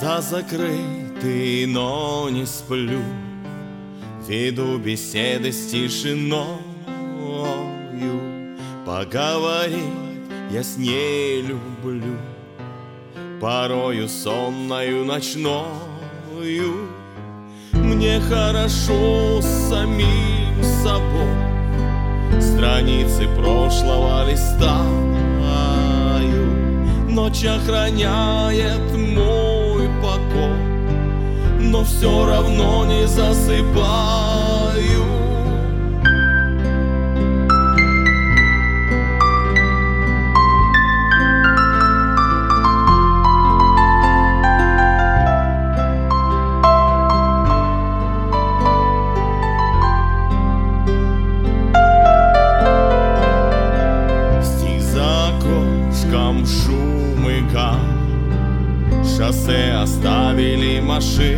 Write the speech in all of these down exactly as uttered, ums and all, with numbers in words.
Глаза закрыты, но не сплю, веду беседы с тишиною. Поговорить я с ней люблю, порою сонною ночною. Мне хорошо с самим собой, страницы прошлого листаю. Ночь охраняет мой покой, но все равно не засыпаю. Шум и гам, шоссе оставили машины,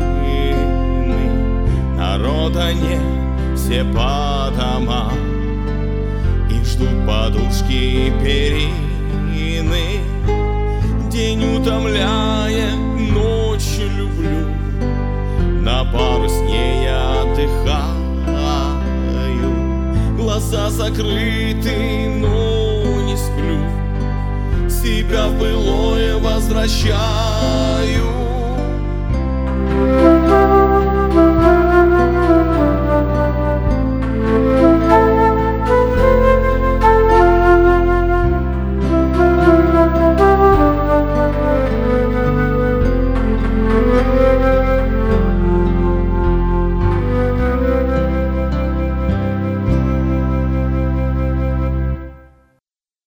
народа нет, все по домам, и ждут подушки и перины. День утомляет, ночь люблю, на пару с ней я отдыхаю. Глаза закрыты, но не сплю, себя в былое возвращаю.